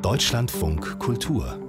Deutschlandfunk Kultur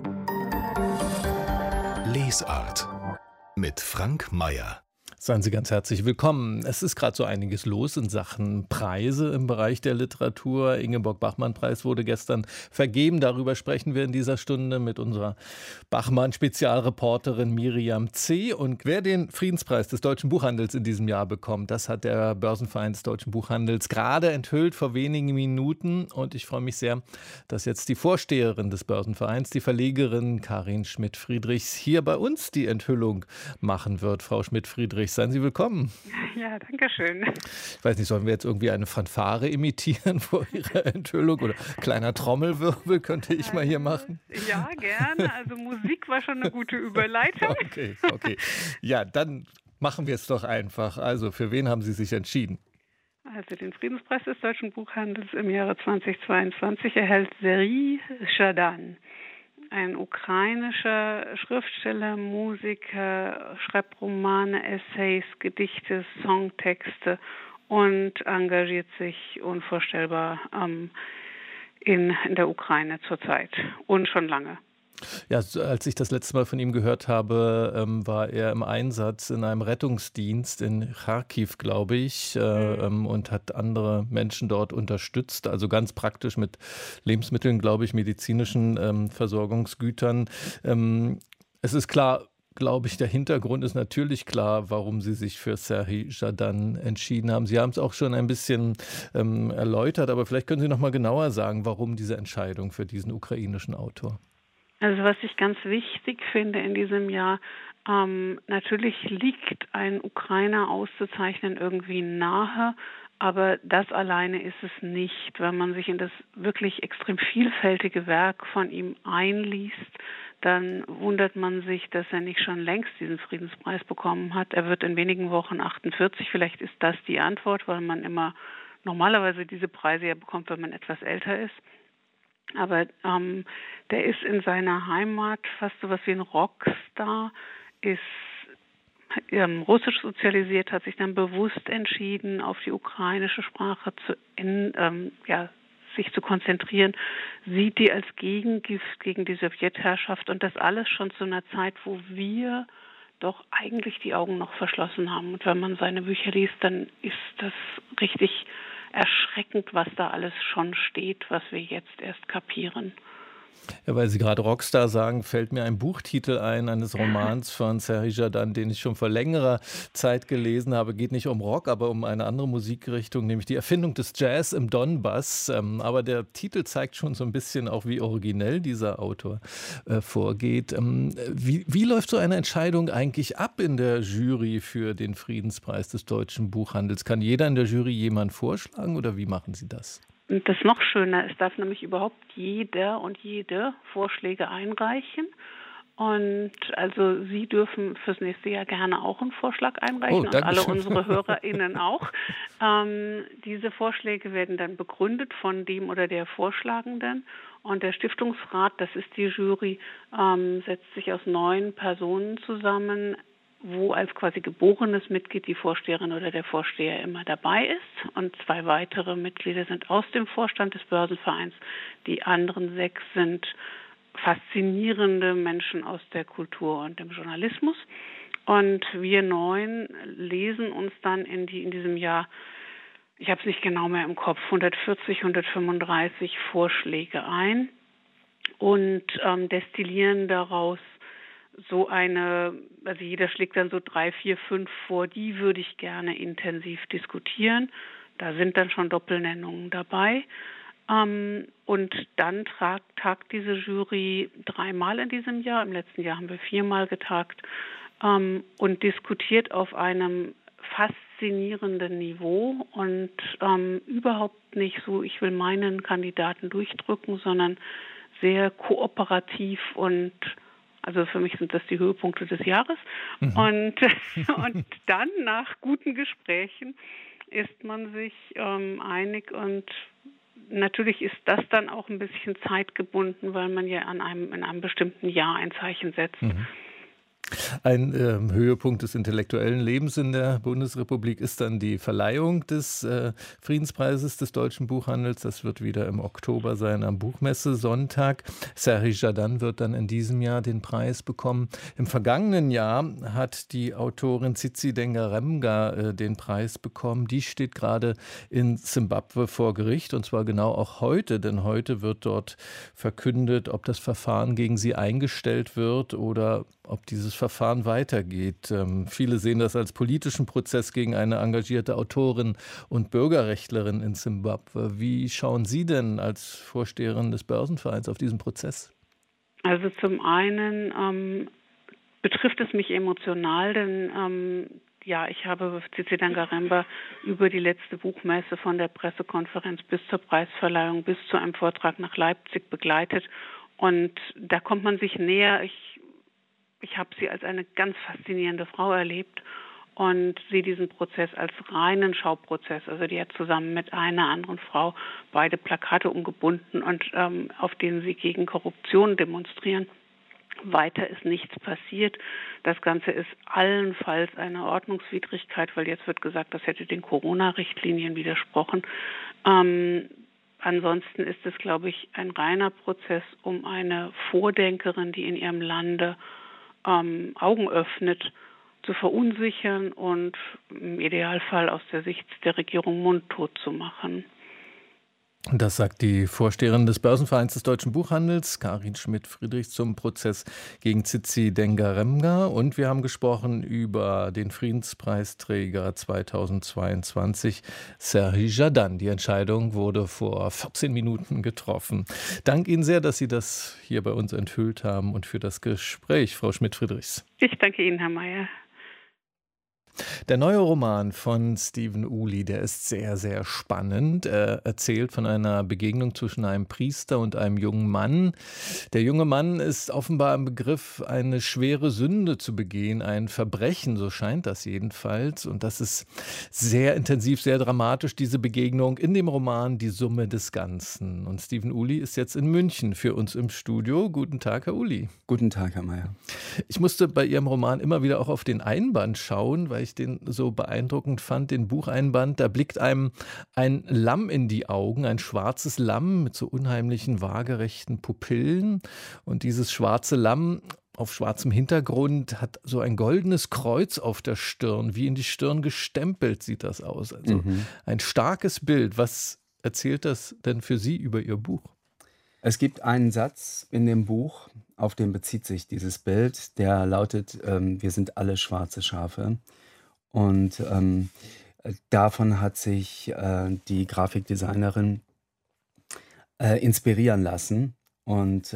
Lesart mit Frank Mayer. Seien Sie ganz herzlich willkommen. Es ist gerade so einiges los in Sachen Preise im Bereich der Literatur. Ingeborg-Bachmann-Preis wurde gestern vergeben. Darüber sprechen wir in dieser Stunde mit unserer Bachmann-Spezialreporterin Miriam C. Und wer den Friedenspreis des deutschen Buchhandels in diesem Jahr bekommt, das hat der Börsenverein des deutschen Buchhandels gerade enthüllt vor wenigen Minuten. Und ich freue mich sehr, dass jetzt die Vorsteherin des Börsenvereins, die Verlegerin Karin Schmidt-Friedrichs, hier bei uns die Enthüllung machen wird. Frau Schmidt-Friedrichs, seien Sie willkommen. Ja, danke schön. Ich weiß nicht, sollen wir jetzt irgendwie eine Fanfare imitieren vor Ihrer Enthüllung oder kleiner Trommelwirbel könnte ich mal hier machen? Ja, gerne. Also Musik war schon eine gute Überleitung. Okay. Ja, dann machen wir es doch einfach. Also für wen haben Sie sich entschieden? Also den Friedenspreis des deutschen Buchhandels im Jahre 2022 erhält Serhii Zhadan. Ein ukrainischer Schriftsteller, Musiker, schreibt Romane, Essays, Gedichte, Songtexte und engagiert sich unvorstellbar in der Ukraine zurzeit und schon lange. Ja, als ich das letzte Mal von ihm gehört habe, war er im Einsatz in einem Rettungsdienst in Charkiw, glaube ich, und hat andere Menschen dort unterstützt, also ganz praktisch mit Lebensmitteln, glaube ich, medizinischen Versorgungsgütern. Es ist klar, glaube ich, der Hintergrund ist natürlich klar, warum Sie sich für Serhii Zhadan entschieden haben. Sie haben es auch schon ein bisschen erläutert, aber vielleicht können Sie noch mal genauer sagen, warum diese Entscheidung für diesen ukrainischen Autor? Also was ich ganz wichtig finde in diesem Jahr, natürlich liegt ein Ukrainer auszuzeichnen irgendwie nahe, aber das alleine ist es nicht. Wenn man sich in das wirklich extrem vielfältige Werk von ihm einliest, dann wundert man sich, dass er nicht schon längst diesen Friedenspreis bekommen hat. Er wird in wenigen Wochen 48, vielleicht ist das die Antwort, weil man immer normalerweise diese Preise ja bekommt, wenn man etwas älter ist. Aber der ist in seiner Heimat fast so was wie ein Rockstar, ist russisch sozialisiert, hat sich dann bewusst entschieden, auf die ukrainische Sprache sich zu konzentrieren, sieht die als Gegengift gegen die Sowjetherrschaft und das alles schon zu einer Zeit, wo wir doch eigentlich die Augen noch verschlossen haben. Und wenn man seine Bücher liest, dann ist das richtig erschreckend, was da alles schon steht, was wir jetzt erst kapieren. Ja, weil Sie gerade Rockstar sagen, fällt mir ein Buchtitel ein eines Romans von Serhii Zhadan, den ich schon vor längerer Zeit gelesen habe. Geht nicht um Rock, aber um eine andere Musikrichtung, nämlich die Erfindung des Jazz im Donbass. Aber der Titel zeigt schon so ein bisschen auch, wie originell dieser Autor vorgeht. Wie läuft so eine Entscheidung eigentlich ab in der Jury für den Friedenspreis des deutschen Buchhandels? Kann jeder in der Jury jemanden vorschlagen oder wie machen Sie das? Und das noch schöner, es darf nämlich überhaupt jeder und jede Vorschläge einreichen. Und also Sie dürfen fürs nächste Jahr gerne auch einen Vorschlag einreichen und alle unsere HörerInnen auch. Diese Vorschläge werden dann begründet von dem oder der Vorschlagenden. Und der Stiftungsrat, das ist die Jury, setzt sich aus 9 Personen zusammen, wo als quasi geborenes Mitglied die Vorsteherin oder der Vorsteher immer dabei ist. Und 2 weitere Mitglieder sind aus dem Vorstand des Börsenvereins. Die anderen 6 sind faszinierende Menschen aus der Kultur und dem Journalismus. Und wir 9 lesen uns dann in diesem Jahr, ich habe es nicht genau mehr im Kopf, 140, 135 Vorschläge ein und destillieren daraus also jeder schlägt dann so 3, 4, 5 vor, die würde ich gerne intensiv diskutieren. Da sind dann schon Doppelnennungen dabei. Und dann tagt diese Jury 3-mal in diesem Jahr. Im letzten Jahr haben wir 4-mal getagt und diskutiert auf einem faszinierenden Niveau und überhaupt nicht so, ich will meinen Kandidaten durchdrücken, sondern sehr kooperativ und also für mich sind das die Höhepunkte des Jahres. Und dann nach guten Gesprächen ist man sich einig und natürlich ist das dann auch ein bisschen zeitgebunden, weil man ja in einem bestimmten Jahr ein Zeichen setzt. Ein Höhepunkt des intellektuellen Lebens in der Bundesrepublik ist dann die Verleihung des Friedenspreises des deutschen Buchhandels. Das wird wieder im Oktober sein, am Buchmesse-Sonntag. Serhii Jadan wird dann in diesem Jahr den Preis bekommen. Im vergangenen Jahr hat die Autorin Tsitsi Dengaremga den Preis bekommen. Die steht gerade in Simbabwe vor Gericht, und zwar genau auch heute, denn heute wird dort verkündet, ob das Verfahren gegen sie eingestellt wird oder ob dieses Verfahren weitergeht. Viele sehen das als politischen Prozess gegen eine engagierte Autorin und Bürgerrechtlerin in Simbabwe. Wie schauen Sie denn als Vorsteherin des Börsenvereins auf diesen Prozess? Also zum einen betrifft es mich emotional, denn ich habe Tsitsi Dangaremba über die letzte Buchmesse von der Pressekonferenz bis zur Preisverleihung, bis zu einem Vortrag nach Leipzig begleitet. Und da kommt man sich näher. Ich habe sie als eine ganz faszinierende Frau erlebt und sehe diesen Prozess als reinen Schauprozess. Also die hat zusammen mit einer anderen Frau beide Plakate umgebunden und auf denen sie gegen Korruption demonstrieren. Weiter ist nichts passiert. Das Ganze ist allenfalls eine Ordnungswidrigkeit, weil jetzt wird gesagt, das hätte den Corona-Richtlinien widersprochen. Ansonsten ist es, glaube ich, ein reiner Prozess um eine Vordenkerin, die in ihrem Lande Augen öffnet, zu verunsichern und im Idealfall aus der Sicht der Regierung mundtot zu machen. Das sagt die Vorsteherin des Börsenvereins des deutschen Buchhandels, Karin Schmidt-Friedrichs, zum Prozess gegen Tsitsi Dengaremga. Und wir haben gesprochen über den Friedenspreisträger 2022, Serhii Jadan. Die Entscheidung wurde vor 14 Minuten getroffen. Danke Ihnen sehr, dass Sie das hier bei uns enthüllt haben und für das Gespräch, Frau Schmidt-Friedrichs. Ich danke Ihnen, Herr Mayer. Der neue Roman von Stephen Uli, der ist sehr, sehr spannend. Er erzählt von einer Begegnung zwischen einem Priester und einem jungen Mann. Der junge Mann ist offenbar im Begriff, eine schwere Sünde zu begehen, ein Verbrechen, so scheint das jedenfalls. Und das ist sehr intensiv, sehr dramatisch, diese Begegnung. In dem Roman Die Summe des Ganzen. Und Stephen Uli ist jetzt in München für uns im Studio. Guten Tag, Herr Uli. Guten Tag, Herr Mayer. Ich musste bei Ihrem Roman immer wieder auch auf den Einband schauen, weil ich den so beeindruckend fand, den Bucheinband. Da blickt einem ein Lamm in die Augen, ein schwarzes Lamm mit so unheimlichen, waagerechten Pupillen. Und dieses schwarze Lamm auf schwarzem Hintergrund hat so ein goldenes Kreuz auf der Stirn, wie in die Stirn gestempelt sieht das aus. Also ein starkes Bild. Was erzählt das denn für Sie über Ihr Buch? Es gibt einen Satz in dem Buch, auf den bezieht sich dieses Bild, der lautet, wir sind alle schwarze Schafe. Und davon hat sich die Grafikdesignerin inspirieren lassen. Und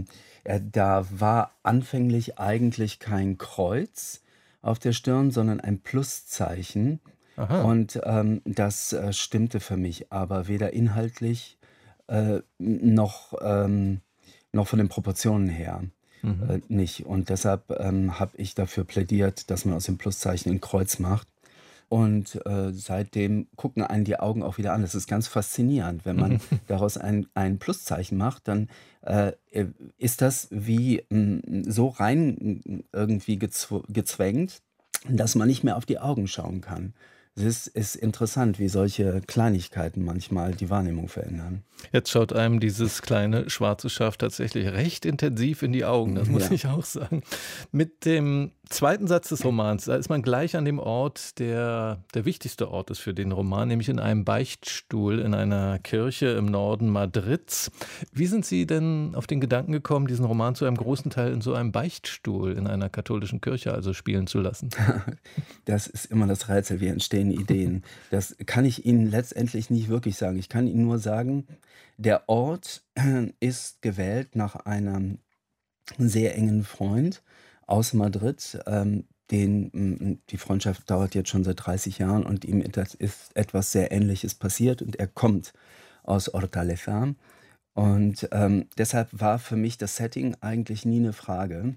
da war anfänglich eigentlich kein Kreuz auf der Stirn, sondern ein Pluszeichen. Aha. Und das stimmte für mich, aber weder inhaltlich noch von den Proportionen her. Nicht. Und deshalb habe ich dafür plädiert, dass man aus dem Pluszeichen ein Kreuz macht. Und seitdem gucken einen die Augen auch wieder an. Das ist ganz faszinierend. Wenn man daraus ein Pluszeichen macht, dann ist das wie so rein irgendwie gezwängt, dass man nicht mehr auf die Augen schauen kann. Es ist interessant, wie solche Kleinigkeiten manchmal die Wahrnehmung verändern. Jetzt schaut einem dieses kleine schwarze Schaf tatsächlich recht intensiv in die Augen, das muss ich auch sagen. Mit dem zweiten Satz des Romans, da ist man gleich an dem Ort, der wichtigste Ort ist für den Roman, nämlich in einem Beichtstuhl in einer Kirche im Norden Madrids. Wie sind Sie denn auf den Gedanken gekommen, diesen Roman zu einem großen Teil in so einem Beichtstuhl in einer katholischen Kirche also spielen zu lassen? Das ist immer das Rätsel, wie entstehen Ideen. Das kann ich Ihnen letztendlich nicht wirklich sagen. Ich kann Ihnen nur sagen, der Ort ist gewählt nach einem sehr engen Freund aus Madrid. Die Freundschaft dauert jetzt schon seit 30 Jahren und ihm ist etwas sehr Ähnliches passiert und er kommt aus Hortaleza. Und deshalb war für mich das Setting eigentlich nie eine Frage.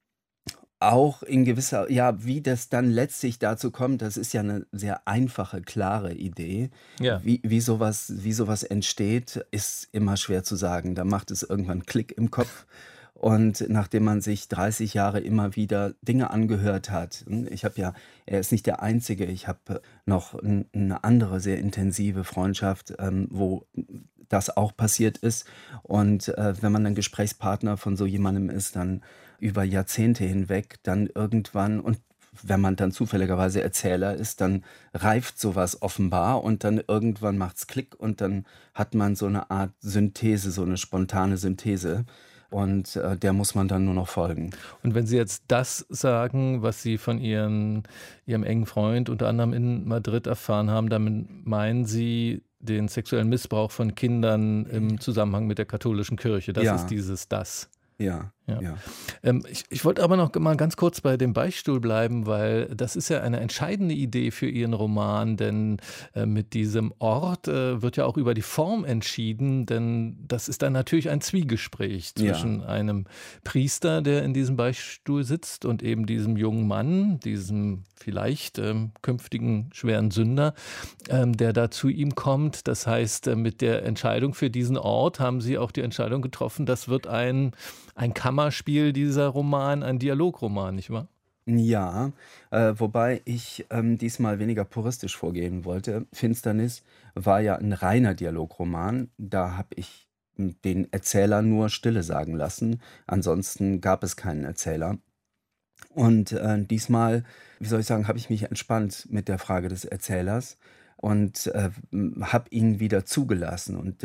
Auch in gewisser, wie das dann letztlich dazu kommt, das ist ja eine sehr einfache, klare Idee. Ja. Wie sowas entsteht, ist immer schwer zu sagen. Da macht es irgendwann Klick im Kopf Und nachdem man sich 30 Jahre immer wieder Dinge angehört hat, er ist nicht der Einzige, ich habe noch eine andere sehr intensive Freundschaft, wo das auch passiert ist. Und wenn man dann Gesprächspartner von so jemandem ist, dann über Jahrzehnte hinweg, dann irgendwann, und wenn man dann zufälligerweise Erzähler ist, dann reift sowas offenbar und dann irgendwann macht's Klick und dann hat man so eine Art Synthese, so eine spontane Synthese. Und der muss man dann nur noch folgen. Und wenn Sie jetzt das sagen, was Sie von Ihrem engen Freund unter anderem in Madrid erfahren haben, damit meinen Sie den sexuellen Missbrauch von Kindern im Zusammenhang mit der katholischen Kirche. Das ist dieses Das. Ja. Ich wollte aber noch mal ganz kurz bei dem Beichtstuhl bleiben, weil das ist ja eine entscheidende Idee für Ihren Roman, denn mit diesem Ort wird ja auch über die Form entschieden, denn das ist dann natürlich ein Zwiegespräch zwischen einem Priester, der in diesem Beichtstuhl sitzt, und eben diesem jungen Mann, diesem vielleicht künftigen schweren Sünder, der da zu ihm kommt. Das heißt, mit der Entscheidung für diesen Ort haben Sie auch die Entscheidung getroffen, das wird ein Kammerspiel, dieser Roman, ein Dialogroman, nicht wahr? Ja, wobei ich diesmal weniger puristisch vorgehen wollte. Finsternis war ja ein reiner Dialogroman. Da habe ich den Erzähler nur Stille sagen lassen. Ansonsten gab es keinen Erzähler. Und diesmal, wie soll ich sagen, habe ich mich entspannt mit der Frage des Erzählers und habe ihn wieder zugelassen. Und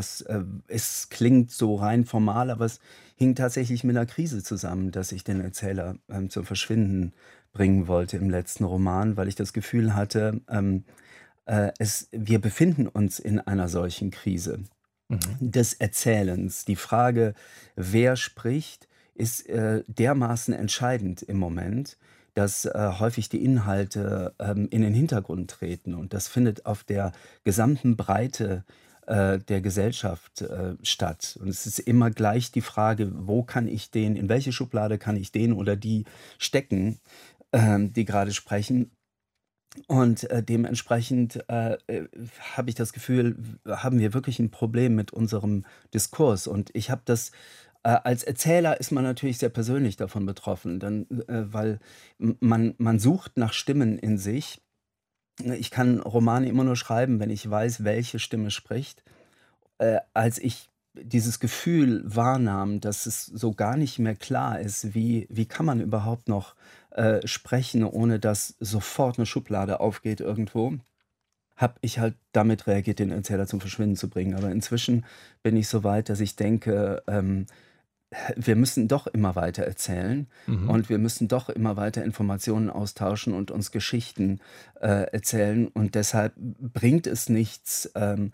es klingt so rein formal, aber es hing tatsächlich mit einer Krise zusammen, dass ich den Erzähler zum Verschwinden bringen wollte im letzten Roman, weil ich das Gefühl hatte, wir befinden uns in einer solchen Krise des Erzählens. Die Frage, wer spricht, ist dermaßen entscheidend im Moment, dass häufig die Inhalte in den Hintergrund treten. Und das findet auf der gesamten Breite der Gesellschaft statt. Und es ist immer gleich die Frage, in welche Schublade kann ich den oder die stecken, die gerade sprechen. Und dementsprechend habe ich das Gefühl, haben wir wirklich ein Problem mit unserem Diskurs. Und ich habe das als Erzähler ist man natürlich sehr persönlich davon betroffen, weil man sucht nach Stimmen in sich. Ich kann Romane immer nur schreiben, wenn ich weiß, welche Stimme spricht. Als ich dieses Gefühl wahrnahm, dass es so gar nicht mehr klar ist, wie kann man überhaupt noch sprechen, ohne dass sofort eine Schublade aufgeht irgendwo, habe ich halt damit reagiert, den Erzähler zum Verschwinden zu bringen. Aber inzwischen bin ich so weit, dass ich denke, wir müssen doch immer weiter erzählen und wir müssen doch immer weiter Informationen austauschen und uns Geschichten erzählen. Und deshalb bringt es nichts,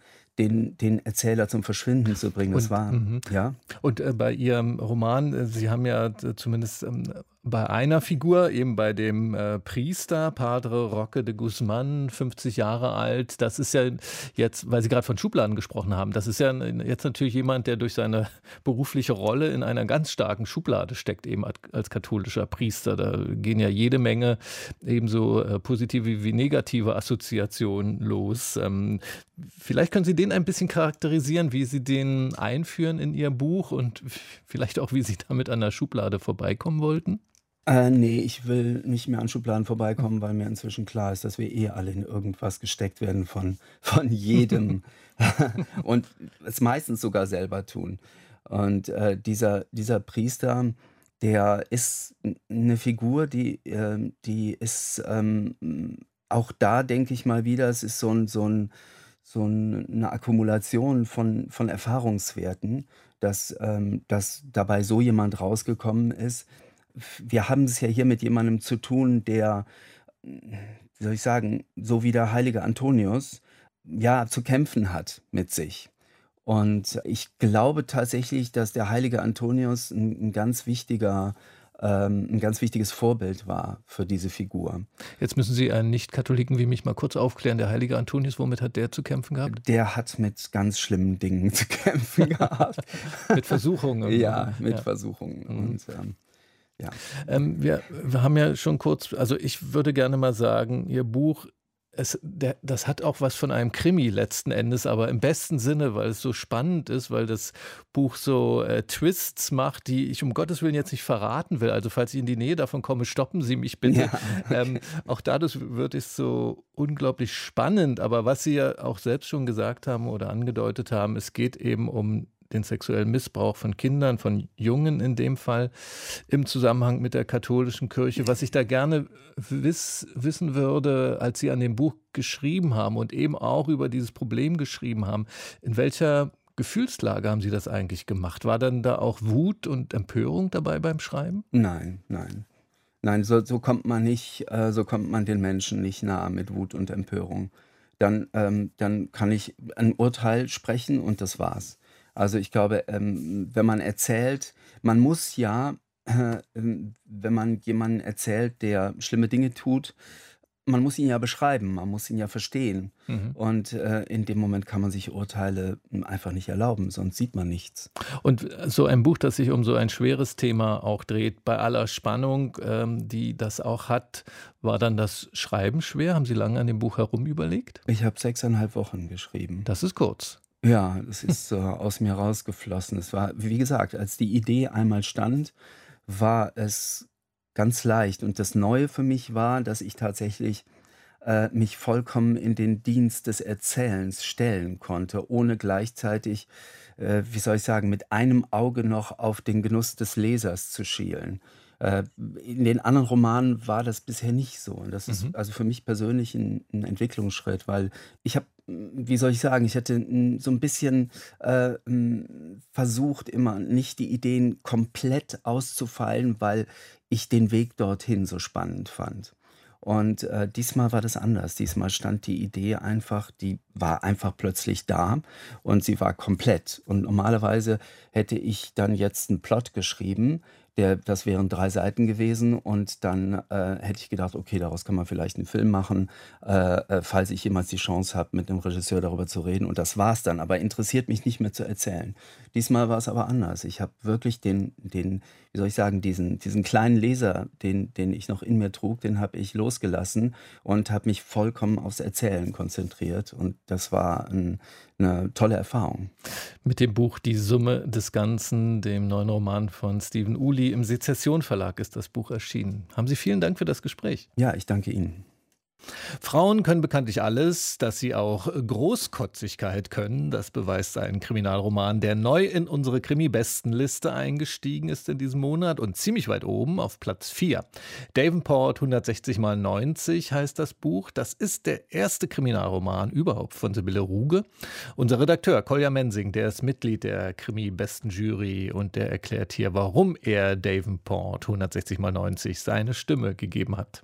den Erzähler zum Verschwinden zu bringen. Das war, ja. Und bei Ihrem Roman, Sie haben ja zumindest bei einer Figur, eben bei dem Priester, Padre Roque de Guzman, 50 Jahre alt, das ist ja jetzt, weil Sie gerade von Schubladen gesprochen haben, das ist ja jetzt natürlich jemand, der durch seine berufliche Rolle in einer ganz starken Schublade steckt, eben als katholischer Priester. Da gehen ja jede Menge ebenso positive wie negative Assoziationen los. Vielleicht können Sie den ein bisschen charakterisieren, wie Sie den einführen in Ihr Buch und vielleicht auch, wie Sie damit an der Schublade vorbeikommen wollten? Nee, ich will nicht mehr an Schubladen vorbeikommen, weil mir inzwischen klar ist, dass wir alle in irgendwas gesteckt werden von jedem und es meistens sogar selber tun. Und dieser Priester, der ist eine Figur, die ist auch da, denke ich mal wieder, es ist so eine Akkumulation von Erfahrungswerten, dass dabei so jemand rausgekommen ist. Wir haben es ja hier mit jemandem zu tun, der, wie soll ich sagen, so wie der heilige Antonius, ja, zu kämpfen hat mit sich. Und ich glaube tatsächlich, dass der heilige Antonius ein ganz wichtiges Vorbild war für diese Figur. Jetzt müssen Sie einen Nicht-Katholiken wie mich mal kurz aufklären. Der heilige Antonius, womit hat der zu kämpfen gehabt? Der hat mit ganz schlimmen Dingen zu kämpfen gehabt. Mit Versuchungen. Ja, mit Versuchungen. Und ja. Wir haben ja schon kurz, also ich würde gerne mal sagen, Ihr Buch das hat auch was von einem Krimi letzten Endes, aber im besten Sinne, weil es so spannend ist, weil das Buch so Twists macht, die ich um Gottes Willen jetzt nicht verraten will. Also falls ich in die Nähe davon komme, stoppen Sie mich bitte. Ja. Auch dadurch wird es so unglaublich spannend. Aber was Sie ja auch selbst schon gesagt haben oder angedeutet haben, es geht eben um den sexuellen Missbrauch von Kindern, von Jungen in dem Fall, im Zusammenhang mit der katholischen Kirche. Was ich da gerne wissen würde, als Sie an dem Buch geschrieben haben und eben auch über dieses Problem geschrieben haben, in welcher Gefühlslage haben Sie das eigentlich gemacht? War dann da auch Wut und Empörung dabei beim Schreiben? Nein, nein. Nein, so kommt man nicht, so kommt man den Menschen nicht nahe mit Wut und Empörung. Dann kann ich ein Urteil sprechen und das war's. Also ich glaube, wenn man erzählt, man muss ja, wenn man jemanden erzählt, der schlimme Dinge tut, man muss ihn ja beschreiben, man muss ihn ja verstehen. Und in dem Moment kann man sich Urteile einfach nicht erlauben, sonst sieht man nichts. Und so ein Buch, das sich um so ein schweres Thema auch dreht, bei aller Spannung, die das auch hat, war dann das Schreiben schwer? Haben Sie lange an dem Buch herumüberlegt? Ich habe 6,5 Wochen geschrieben. Das ist kurz. Ja, das ist aus mir rausgeflossen. Es war, wie gesagt, als die Idee einmal stand, war es ganz leicht. Und das Neue für mich war, dass ich tatsächlich mich vollkommen in den Dienst des Erzählens stellen konnte, ohne gleichzeitig, wie soll ich sagen, mit einem Auge noch auf den Genuss des Lesers zu schielen. In den anderen Romanen war das bisher nicht so. Und das ist also für mich persönlich ein Entwicklungsschritt, weil ich habe, wie soll ich sagen, ich hätte so ein bisschen versucht, immer nicht die Ideen komplett auszufeilen, weil ich den Weg dorthin so spannend fand. Und diesmal war das anders. Diesmal stand die Idee einfach, die war einfach plötzlich da und sie war komplett. Und normalerweise hätte ich dann jetzt einen Plot geschrieben, das wären 3 Seiten gewesen und dann hätte ich gedacht, okay, daraus kann man vielleicht einen Film machen, falls ich jemals die Chance habe, mit einem Regisseur darüber zu reden. Und das war's dann, aber interessiert mich nicht mehr zu erzählen. Diesmal war es aber anders. Ich habe wirklich den, wie soll ich sagen, diesen kleinen Leser, den ich noch in mir trug, den habe ich losgelassen und habe mich vollkommen aufs Erzählen konzentriert. Und das war eine tolle Erfahrung. Mit dem Buch Die Summe des Ganzen, dem neuen Roman von Stephen Uli, im Sezession Verlag ist das Buch erschienen. Haben Sie vielen Dank für das Gespräch. Ja, ich danke Ihnen. Frauen können bekanntlich alles, dass sie auch Großkotzigkeit können. Das beweist ein Kriminalroman, der neu in unsere Krimi-Bestenliste eingestiegen ist in diesem Monat und ziemlich weit oben auf Platz 4. Davenport 160x90 heißt das Buch. Das ist der erste Kriminalroman überhaupt von Sibylle Ruge. Unser Redakteur Kolja Mensing, der ist Mitglied der Krimi-Besten-Jury und der erklärt hier, warum er Davenport 160x90 seine Stimme gegeben hat.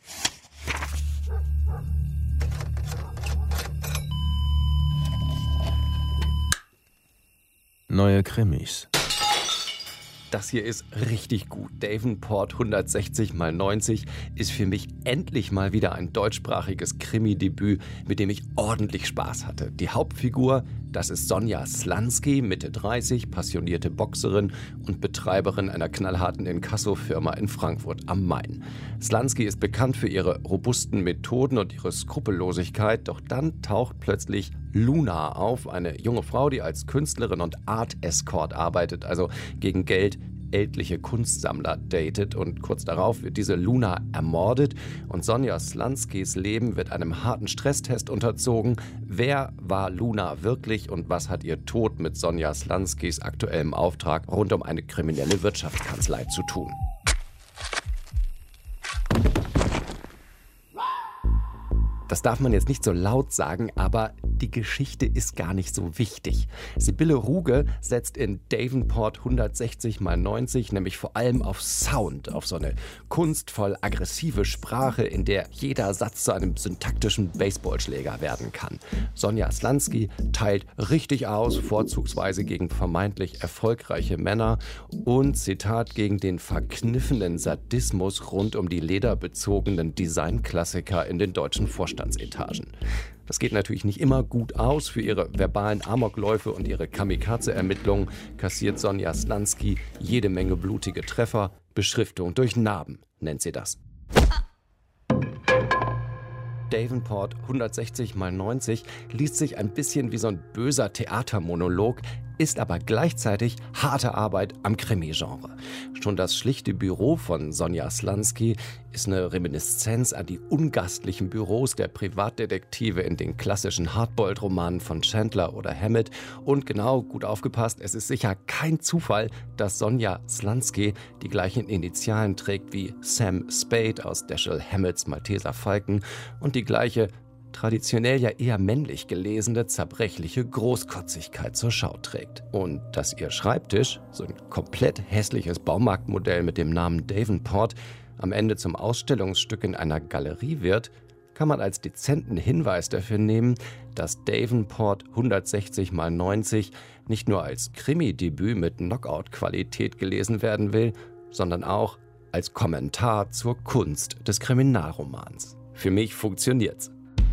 Neue Krimis. Das hier ist richtig gut. Davenport 160x90 ist für mich endlich mal wieder ein deutschsprachiges Krimi-Debüt, mit dem ich ordentlich Spaß hatte. Die Hauptfigur, das ist Sonja Slansky, Mitte 30, passionierte Boxerin und Betreiberin einer knallharten Inkasso-Firma in Frankfurt am Main. Slansky ist bekannt für ihre robusten Methoden und ihre Skrupellosigkeit, doch dann taucht plötzlich Luna auf, eine junge Frau, die als Künstlerin und Art-Escort arbeitet, also gegen Geld ältliche Kunstsammler datet, und kurz darauf wird diese Luna ermordet und Sonja Slanskys Leben wird einem harten Stresstest unterzogen. Wer war Luna wirklich und was hat ihr Tod mit Sonja Slanskys aktuellem Auftrag rund um eine kriminelle Wirtschaftskanzlei zu tun? Das darf man jetzt nicht so laut sagen, aber die Geschichte ist gar nicht so wichtig. Sibylle Ruge setzt in Davenport 160x90 nämlich vor allem auf Sound, auf so eine kunstvoll aggressive Sprache, in der jeder Satz zu einem syntaktischen Baseballschläger werden kann. Sonja Slansky teilt richtig aus, vorzugsweise gegen vermeintlich erfolgreiche Männer und, Zitat, gegen den verkniffenen Sadismus rund um die lederbezogenen Designklassiker in den deutschen Vorstandsetagen. Das geht natürlich nicht immer gut aus. Für ihre verbalen Amokläufe und ihre Kamikaze-Ermittlungen kassiert Sonja Slansky jede Menge blutige Treffer. Beschriftung durch Narben nennt sie das. Davenport 160 mal 90 liest sich ein bisschen wie so ein böser Theatermonolog, ist aber gleichzeitig harte Arbeit am Krimi-Genre. Schon das schlichte Büro von Sonja Slansky ist eine Reminiszenz an die ungastlichen Büros der Privatdetektive in den klassischen Hardboiled-Romanen von Chandler oder Hammett. Und genau, gut aufgepasst, es ist sicher kein Zufall, dass Sonja Slansky die gleichen Initialen trägt wie Sam Spade aus Dashiell Hammetts Malteser Falken und die gleiche, traditionell ja eher männlich gelesene, zerbrechliche Großkotzigkeit zur Schau trägt. Und dass ihr Schreibtisch, so ein komplett hässliches Baumarktmodell mit dem Namen Davenport, am Ende zum Ausstellungsstück in einer Galerie wird, kann man als dezenten Hinweis dafür nehmen, dass Davenport 160 mal 90 nicht nur als Krimi-Debüt mit Knockout-Qualität gelesen werden will, sondern auch als Kommentar zur Kunst des Kriminalromans. Für mich funktioniert's.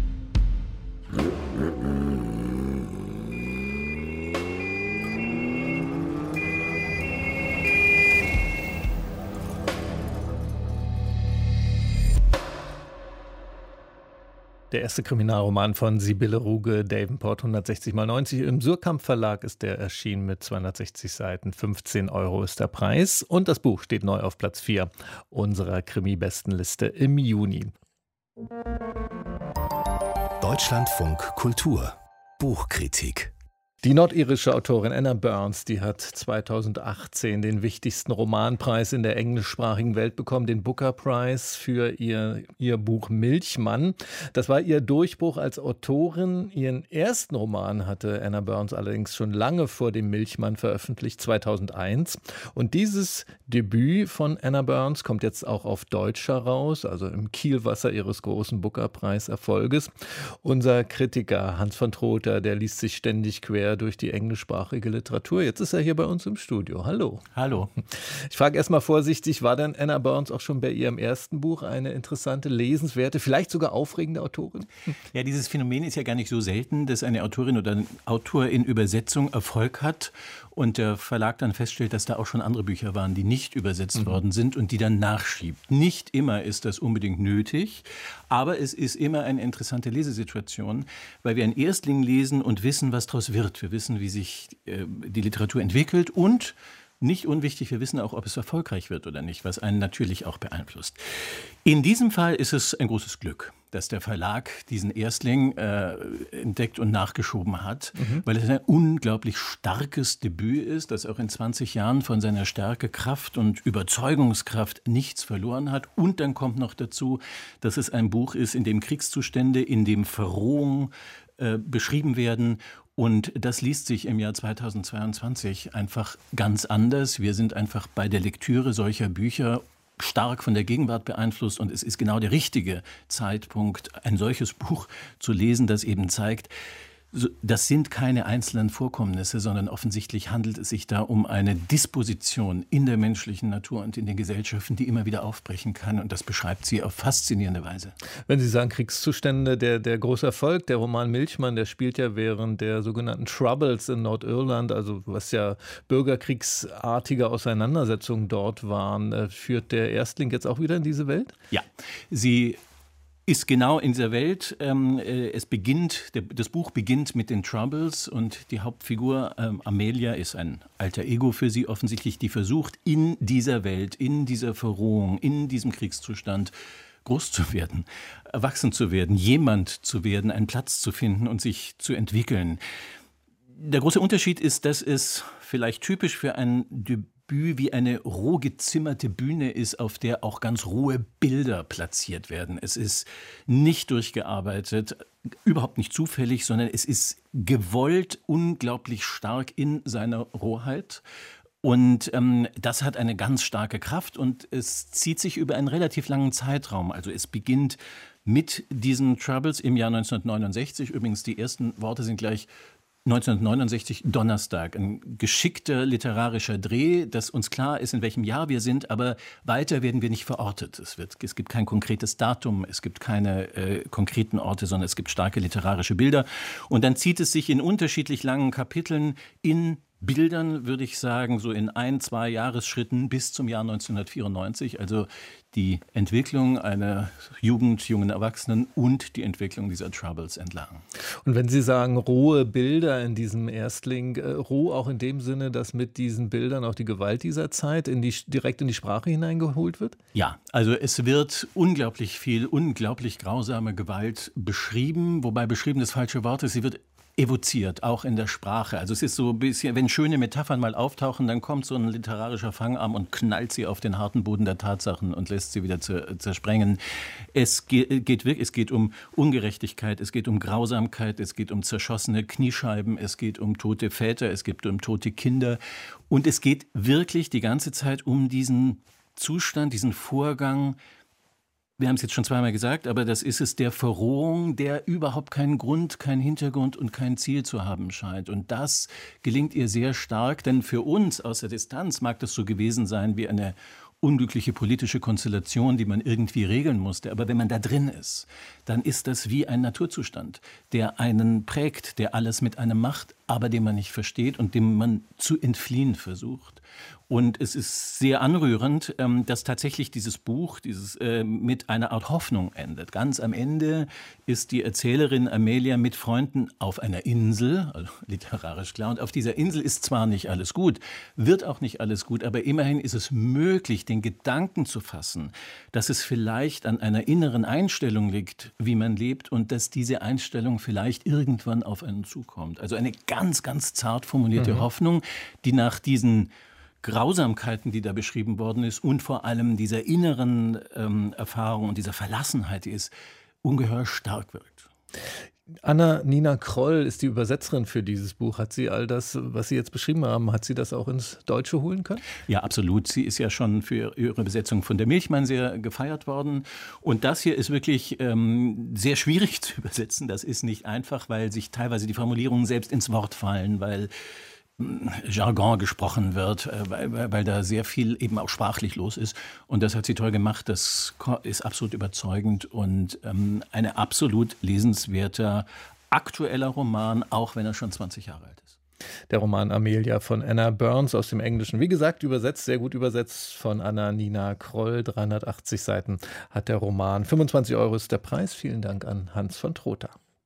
Der erste Kriminalroman von Sibylle Ruge, Davenport 160 mal 90. Im Suhrkamp Verlag ist der erschienen mit 260 Seiten. 15 € ist der Preis. Und das Buch steht neu auf Platz 4 unserer Krimi-Bestenliste im Juni. Deutschlandfunk Kultur Buchkritik. Die nordirische Autorin Anna Burns, die hat 2018 den wichtigsten Romanpreis in der englischsprachigen Welt bekommen, den Booker Prize für ihr Buch Milchmann. Das war ihr Durchbruch als Autorin. Ihren ersten Roman hatte Anna Burns allerdings schon lange vor dem Milchmann veröffentlicht, 2001. Und dieses Debüt von Anna Burns kommt jetzt auch auf Deutsch heraus, also im Kielwasser ihres großen Booker Prize-Erfolges. Unser Kritiker Hans von Trotha, der liest sich ständig quer durch die englischsprachige Literatur. Jetzt ist er hier bei uns im Studio. Hallo. Hallo. Ich frage erstmal vorsichtig, war denn Anna Burns auch schon bei ihrem ersten Buch eine interessante, lesenswerte, vielleicht sogar aufregende Autorin? Ja, dieses Phänomen ist ja gar nicht so selten, dass eine Autorin oder ein Autor in Übersetzung Erfolg hat und der Verlag dann feststellt, dass da auch schon andere Bücher waren, die nicht übersetzt worden sind und die dann nachschiebt. Nicht immer ist das unbedingt nötig, aber es ist immer eine interessante Lesesituation, weil wir einen Erstling lesen und wissen, was daraus wird. Wir wissen, wie sich die Literatur entwickelt und nicht unwichtig, wir wissen auch, ob es erfolgreich wird oder nicht, was einen natürlich auch beeinflusst. In diesem Fall ist es ein großes Glück, dass der Verlag diesen Erstling entdeckt und nachgeschoben hat, weil es ein unglaublich starkes Debüt ist, das auch in 20 Jahren von seiner Stärke, Kraft und Überzeugungskraft nichts verloren hat. Und dann kommt noch dazu, dass es ein Buch ist, in dem Kriegszustände, in dem Verrohung beschrieben werden. Und das liest sich im Jahr 2022 einfach ganz anders. Wir sind einfach bei der Lektüre solcher Bücher stark von der Gegenwart beeinflusst. Und es ist genau der richtige Zeitpunkt, ein solches Buch zu lesen, das eben zeigt, das sind keine einzelnen Vorkommnisse, sondern offensichtlich handelt es sich da um eine Disposition in der menschlichen Natur und in den Gesellschaften, die immer wieder aufbrechen kann. Und das beschreibt sie auf faszinierende Weise. Wenn Sie sagen Kriegszustände, der große Erfolg, der Roman Milchmann, der spielt ja während der sogenannten Troubles in Nordirland, also was ja bürgerkriegsartige Auseinandersetzungen dort waren. Führt der Erstling jetzt auch wieder in diese Welt? Ja, sie ist genau in dieser Welt. Das Buch beginnt mit den Troubles und die Hauptfigur Amelia ist ein alter Ego für sie offensichtlich, die versucht, in dieser Welt, in dieser Verrohung, in diesem Kriegszustand groß zu werden, erwachsen zu werden, jemand zu werden, einen Platz zu finden und sich zu entwickeln. Der große Unterschied ist, dass es vielleicht typisch für ein Debüt wie eine roh gezimmerte Bühne ist, auf der auch ganz rohe Bilder platziert werden. Es ist nicht durchgearbeitet, überhaupt nicht zufällig, sondern es ist gewollt, unglaublich stark in seiner Rohheit. Und das hat eine ganz starke Kraft und es zieht sich über einen relativ langen Zeitraum. Also es beginnt mit diesen Troubles im Jahr 1969. Übrigens, die ersten Worte sind gleich 1969, Donnerstag, ein geschickter literarischer Dreh, dass uns klar ist, in welchem Jahr wir sind, aber weiter werden wir nicht verortet. Es gibt kein konkretes Datum, es gibt keine konkreten Orte, sondern es gibt starke literarische Bilder. Und dann zieht es sich in unterschiedlich langen Kapiteln in Bildern, würde ich sagen, so in 1-2 Jahresschritten bis zum Jahr 1994. Also die Entwicklung einer Jugend, jungen Erwachsenen und die Entwicklung dieser Troubles entlang. Und wenn Sie sagen, rohe Bilder in diesem Erstling, roh auch in dem Sinne, dass mit diesen Bildern auch die Gewalt dieser Zeit direkt in die Sprache hineingeholt wird? Ja, also es wird unglaublich viel, unglaublich grausame Gewalt beschrieben, wobei beschrieben das falsche Wort ist, sie wird evoziert, auch in der Sprache. Also es ist so ein bisschen, wenn schöne Metaphern mal auftauchen, dann kommt so ein literarischer Fangarm und knallt sie auf den harten Boden der Tatsachen und lässt sie wieder zersprengen. Es geht um Ungerechtigkeit, es geht um Grausamkeit, es geht um zerschossene Kniescheiben, es geht um tote Väter, es geht um tote Kinder. Und es geht wirklich die ganze Zeit um diesen Zustand, diesen Vorgang. Wir haben es jetzt schon zweimal gesagt, aber das ist es, der Verrohung, der überhaupt keinen Grund, keinen Hintergrund und kein Ziel zu haben scheint. Und das gelingt ihr sehr stark, denn für uns aus der Distanz mag das so gewesen sein wie eine unglückliche politische Konstellation, die man irgendwie regeln musste. Aber wenn man da drin ist, dann ist das wie ein Naturzustand, der einen prägt, der alles mit einem macht, aber den man nicht versteht und dem man zu entfliehen versucht. Und es ist sehr anrührend, dass tatsächlich dieses Buch mit einer Art Hoffnung endet. Ganz am Ende ist die Erzählerin Amelia mit Freunden auf einer Insel, also literarisch klar, und auf dieser Insel ist zwar nicht alles gut, wird auch nicht alles gut, aber immerhin ist es möglich, den Gedanken zu fassen, dass es vielleicht an einer inneren Einstellung liegt, wie man lebt, und dass diese Einstellung vielleicht irgendwann auf einen zukommt. Also eine ganz, ganz zart formulierte Hoffnung, die nach diesen Grausamkeiten, die da beschrieben worden ist, und vor allem dieser inneren Erfahrung und dieser Verlassenheit, die ist ungeheuer stark wirkt. Anna-Nina Kroll ist die Übersetzerin für dieses Buch. Hat sie all das, was Sie jetzt beschrieben haben, hat sie das auch ins Deutsche holen können? Ja, absolut. Sie ist ja schon für ihre Übersetzung von Der Milchmann sehr gefeiert worden. Und das hier ist wirklich sehr schwierig zu übersetzen. Das ist nicht einfach, weil sich teilweise die Formulierungen selbst ins Wort fallen, weil Jargon gesprochen wird, weil da sehr viel eben auch sprachlich los ist. Und das hat sie toll gemacht. Das ist absolut überzeugend und ein absolut lesenswerter, aktueller Roman, auch wenn er schon 20 Jahre alt ist. Der Roman Amelia von Anna Burns aus dem Englischen. Wie gesagt, übersetzt, sehr gut übersetzt von Anna-Nina Kroll. 380 Seiten hat der Roman. 25 € ist der Preis. Vielen Dank an Hans von Trotha.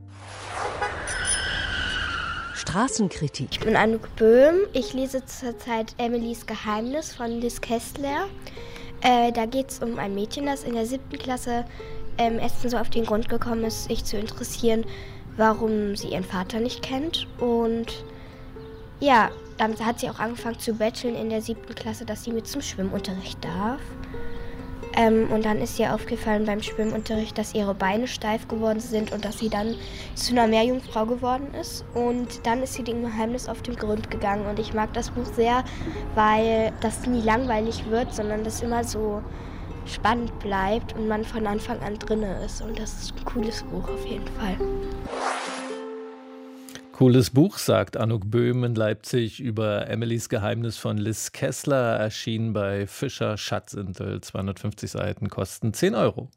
Straßenkritik. Ich bin Anouk Böhm. Ich lese zurzeit Emilys Geheimnis von Liz Kessler. Da geht es um ein Mädchen, das in der 7. Klasse erstens so auf den Grund gekommen ist, sich zu interessieren, warum sie ihren Vater nicht kennt. Und ja, dann hat sie auch angefangen zu betteln in der 7. Klasse, dass sie mit zum Schwimmunterricht darf. Und dann ist ihr aufgefallen beim Schwimmunterricht, dass ihre Beine steif geworden sind und dass sie dann zu einer Meerjungfrau geworden ist. Und dann ist sie dem Geheimnis auf den Grund gegangen. Und ich mag das Buch sehr, weil das nie langweilig wird, sondern das immer so spannend bleibt und man von Anfang an drin ist. Und das ist ein cooles Buch auf jeden Fall. Cooles Buch, sagt Anouk Böhm in Leipzig über Emilys Geheimnis von Liz Kessler, erschienen bei Fischer Schatzinsel. 250 Seiten, kosten 10 €.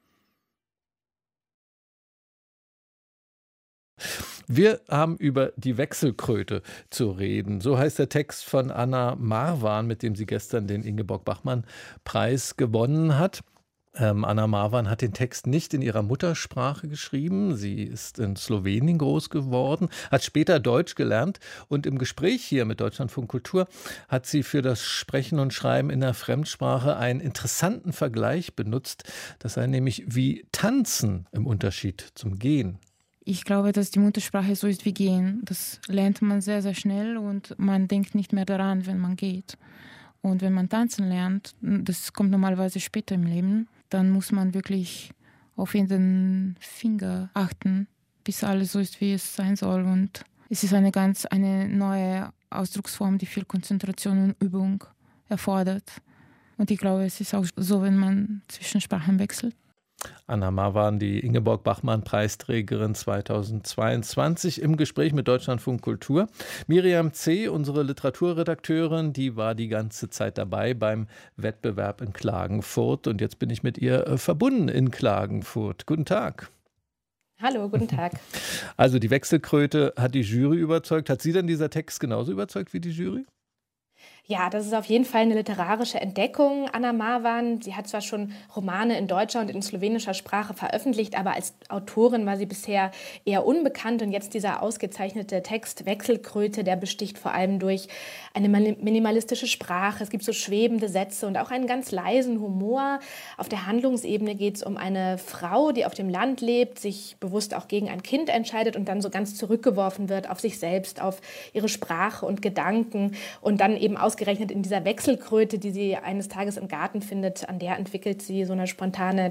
Wir haben über die Wechselkröte zu reden. So heißt der Text von Anna Marwan, mit dem sie gestern den Ingeborg-Bachmann-Preis gewonnen hat. Anna Marwan hat den Text nicht in ihrer Muttersprache geschrieben. Sie ist in Slowenien groß geworden, hat später Deutsch gelernt und im Gespräch hier mit Deutschlandfunk Kultur hat sie für das Sprechen und Schreiben in der Fremdsprache einen interessanten Vergleich benutzt. Das sei nämlich wie Tanzen im Unterschied zum Gehen. Ich glaube, dass die Muttersprache so ist wie Gehen. Das lernt man sehr, sehr schnell und man denkt nicht mehr daran, wenn man geht. Und wenn man tanzen lernt, das kommt normalerweise später im Leben, dann muss man wirklich auf jeden Finger achten, bis alles so ist, wie es sein soll. Und es ist eine neue Ausdrucksform, die viel Konzentration und Übung erfordert. Und ich glaube, es ist auch so, wenn man zwischen Sprachen wechselt. Anna Marwan, die Ingeborg-Bachmann-Preisträgerin 2022, im Gespräch mit Deutschlandfunk Kultur. Miriam C., unsere Literaturredakteurin, die war die ganze Zeit dabei beim Wettbewerb in Klagenfurt. Und jetzt bin ich mit ihr verbunden in Klagenfurt. Guten Tag. Hallo, guten Tag. Also die Wechselkröte hat die Jury überzeugt. Hat Sie denn dieser Text genauso überzeugt wie die Jury? Ja, das ist auf jeden Fall eine literarische Entdeckung. Anna Marwan, sie hat zwar schon Romane in deutscher und in slowenischer Sprache veröffentlicht, aber als Autorin war sie bisher eher unbekannt. Und jetzt dieser ausgezeichnete Text Wechselkröte, der besticht vor allem durch eine minimalistische Sprache. Es gibt so schwebende Sätze und auch einen ganz leisen Humor. Auf der Handlungsebene geht es um eine Frau, die auf dem Land lebt, sich bewusst auch gegen ein Kind entscheidet und dann so ganz zurückgeworfen wird auf sich selbst, auf ihre Sprache und Gedanken und dann eben ausgerechnet in dieser Wechselkröte, die sie eines Tages im Garten findet, zu der entwickelt sie so eine spontane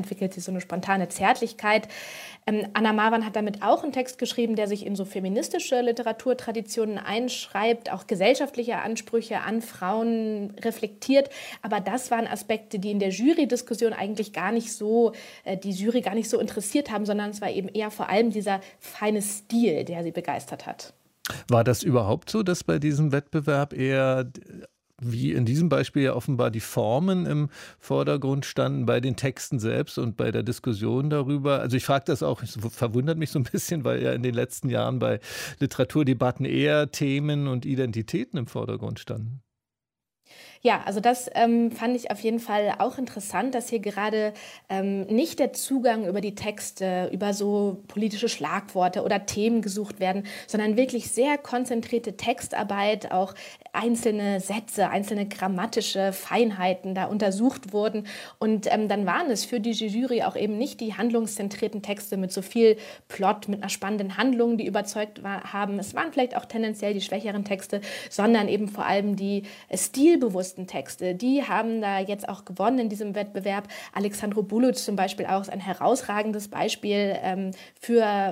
Zärtlichkeit. Anna Marwan hat damit auch einen Text geschrieben, der sich in so feministische Literaturtraditionen einschreibt, auch gesellschaftliche Ansprüche an Frauen reflektiert. Aber das waren Aspekte, die in der Jury-Diskussion eigentlich die Jury gar nicht so interessiert haben, sondern es war eben eher vor allem dieser feine Stil, der sie begeistert hat. War das überhaupt so, dass bei diesem Wettbewerb eher, wie in diesem Beispiel ja offenbar, die Formen im Vordergrund standen bei den Texten selbst und bei der Diskussion darüber? Also ich frage das auch, es verwundert mich so ein bisschen, weil ja in den letzten Jahren bei Literaturdebatten eher Themen und Identitäten im Vordergrund standen. Ja, also das fand ich auf jeden Fall auch interessant, dass hier gerade nicht der Zugang über die Texte, über so politische Schlagworte oder Themen gesucht werden, sondern wirklich sehr konzentrierte Textarbeit, auch einzelne Sätze, einzelne grammatische Feinheiten da untersucht wurden. Und dann waren es für die Jury auch eben nicht die handlungszentrierten Texte mit so viel Plot, mit einer spannenden Handlung, die überzeugt haben. Es waren vielleicht auch tendenziell die schwächeren Texte, sondern eben vor allem die stilbewussten Texte. Die haben da jetzt auch gewonnen in diesem Wettbewerb. Alexandru Buluc zum Beispiel auch ist ein herausragendes Beispiel für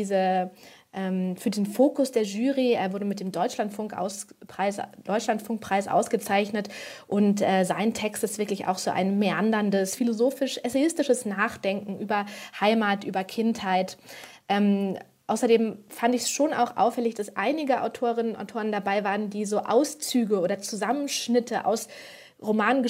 den Fokus der Jury. Er wurde mit dem Deutschlandfunkpreis ausgezeichnet und sein Text ist wirklich auch so ein meanderndes, philosophisch-essayistisches Nachdenken über Heimat, über Kindheit. Außerdem fand ich es schon auch auffällig, dass einige Autorinnen und Autoren dabei waren, die so Auszüge oder Zusammenschnitte aus Romanen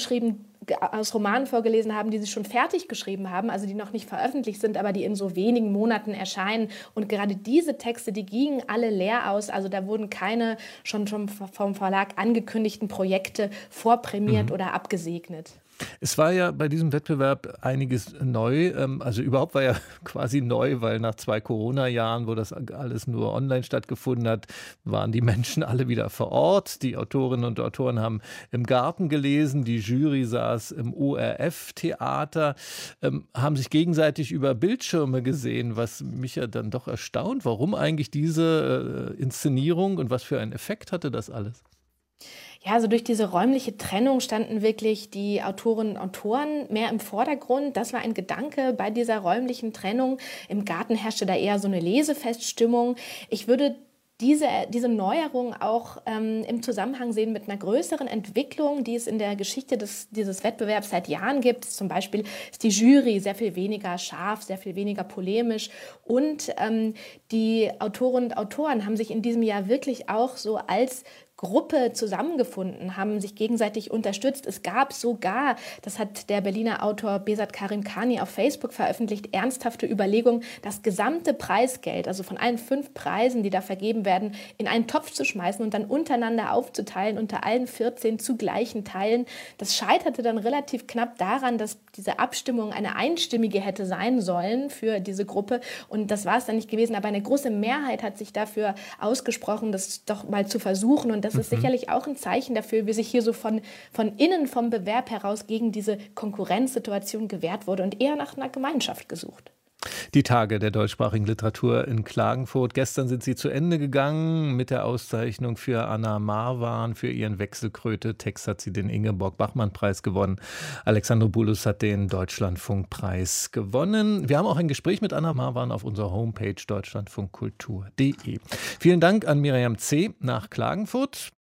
vorgelesen haben, die sie schon fertig geschrieben haben, also die noch nicht veröffentlicht sind, aber die in so wenigen Monaten erscheinen. Und gerade diese Texte, die gingen alle leer aus. Also da wurden keine schon vom Verlag angekündigten Projekte vorprämiert oder abgesegnet. Es war ja bei diesem Wettbewerb einiges neu. Also überhaupt war ja quasi neu, weil nach 2 Corona-Jahren, wo das alles nur online stattgefunden hat, waren die Menschen alle wieder vor Ort. Die Autorinnen und Autoren haben im Garten gelesen, die Jury saß im ORF-Theater, haben sich gegenseitig über Bildschirme gesehen, was mich ja dann doch erstaunt. Warum eigentlich diese Inszenierung und was für einen Effekt hatte das alles? Ja, also durch diese räumliche Trennung standen wirklich die Autorinnen und Autoren mehr im Vordergrund. Das war ein Gedanke bei dieser räumlichen Trennung. Im Garten herrschte da eher so eine Lesefeststimmung. Ich würde diese Neuerung auch im Zusammenhang sehen mit einer größeren Entwicklung, die es in der Geschichte dieses Wettbewerbs seit Jahren gibt. Zum Beispiel ist die Jury sehr viel weniger scharf, sehr viel weniger polemisch und die Autorinnen und Autoren haben sich in diesem Jahr wirklich auch so als Gruppe zusammengefunden, haben sich gegenseitig unterstützt. Es gab sogar, das hat der Berliner Autor Behzad Karimkhani auf Facebook veröffentlicht, ernsthafte Überlegungen, das gesamte Preisgeld, also von allen 5 Preisen, die da vergeben werden, in einen Topf zu schmeißen und dann untereinander aufzuteilen, unter allen 14 zu gleichen Teilen. Das scheiterte dann relativ knapp daran, dass diese Abstimmung eine einstimmige hätte sein sollen für diese Gruppe und das war es dann nicht gewesen, aber eine große Mehrheit hat sich dafür ausgesprochen, das doch mal zu versuchen und das ist sicherlich auch ein Zeichen dafür, wie sich hier so von innen vom Bewerb heraus gegen diese Konkurrenzsituation gewehrt wurde und eher nach einer Gemeinschaft gesucht. Die Tage der deutschsprachigen Literatur in Klagenfurt. Gestern sind sie zu Ende gegangen mit der Auszeichnung für Anna Marwan. Für ihren Wechselkröte-Text hat sie den Ingeborg-Bachmann-Preis gewonnen. Alexandru Buluc hat den Deutschlandfunkpreis gewonnen. Wir haben auch ein Gespräch mit Anna Marwan auf unserer Homepage deutschlandfunkkultur.de. Vielen Dank an Miriam C. nach Klagenfurt.